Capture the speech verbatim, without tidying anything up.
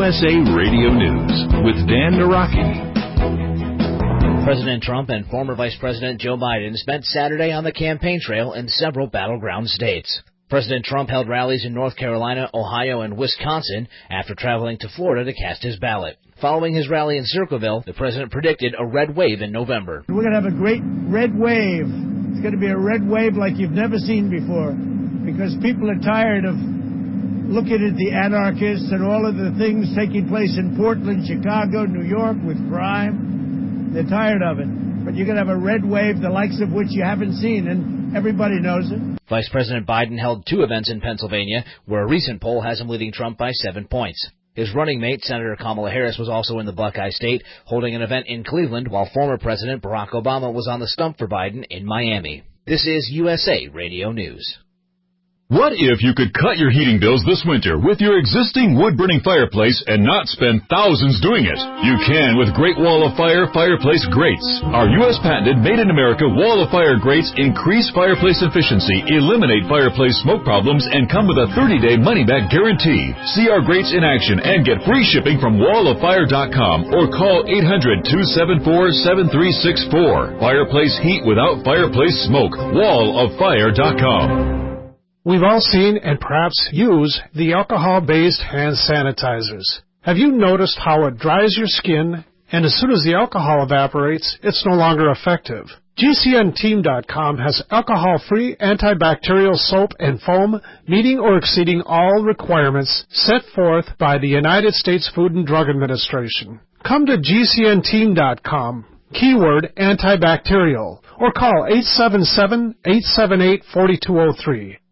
S A Radio News with Dan Naraki. President Trump and former Vice President Joe Biden spent Saturday on the campaign trail in several battleground states. President Trump held rallies in North Carolina, Ohio, and Wisconsin after traveling to Florida to cast his ballot. Following his rally in Circleville, the president predicted a red wave in November. We're going to have a great red wave. It's going to be a red wave like you've never seen before, because people are tired of looking at the anarchists and all of the things taking place in Portland, Chicago, New York with crime. They're tired of it. But you're going to have a red wave, the likes of which you haven't seen, and everybody knows it. Vice President Biden held two events in Pennsylvania, where a recent poll has him leading Trump by seven points. His running mate, Senator Kamala Harris, was also in the Buckeye State, holding an event in Cleveland, while former President Barack Obama was on the stump for Biden in Miami. This is U S A Radio News. What if you could cut your heating bills this winter with your existing wood-burning fireplace and not spend thousands doing it? You can with Great Wall of Fire fireplace grates. Our U S patented made-in-America Wall of Fire grates increase fireplace efficiency, eliminate fireplace smoke problems, and come with a thirty-day money-back guarantee. See our grates in action and get free shipping from wall of fire dot com or call eight hundred, two seven four, seven three six four. Fireplace heat without fireplace smoke. wall of fire dot com. We've all seen and perhaps use the alcohol-based hand sanitizers. Have you noticed how it dries your skin, and as soon as the alcohol evaporates, it's no longer effective? G C N team dot com has alcohol-free antibacterial soap and foam meeting or exceeding all requirements set forth by the United States Food and Drug Administration. Come to G C N team dot com, keyword antibacterial, or call eight seven seven, eight seven eight, four two zero three.